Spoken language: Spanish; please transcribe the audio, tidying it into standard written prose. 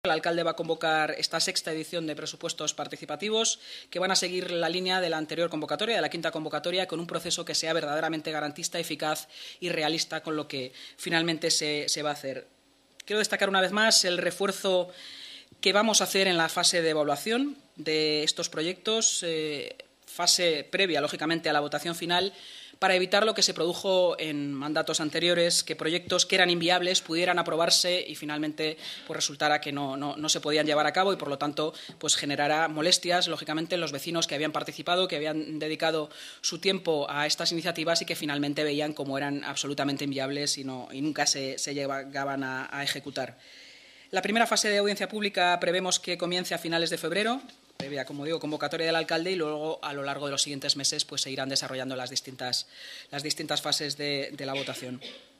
El alcalde va a convocar esta sexta edición de presupuestos participativos que van a seguir la línea de la anterior convocatoria, de la quinta convocatoria, con un proceso que sea verdaderamente garantista, eficaz y realista con lo que finalmente se va a hacer. Quiero destacar una vez más el refuerzo que vamos a hacer en la fase de evaluación de estos proyectos, fase previa, lógicamente, a la votación final, para evitar lo que se produjo en mandatos anteriores, que proyectos que eran inviables pudieran aprobarse y finalmente pues resultara que no se podían llevar a cabo y, por lo tanto, pues generará molestias, lógicamente, en los vecinos que habían participado, que habían dedicado su tiempo a estas iniciativas y que finalmente veían como eran absolutamente inviables y nunca se llegaban a ejecutar. La primera fase de audiencia pública prevemos que comience a finales de febrero, previa, como digo, convocatoria del alcalde, y luego a lo largo de los siguientes meses pues se irán desarrollando las distintas fases de la votación.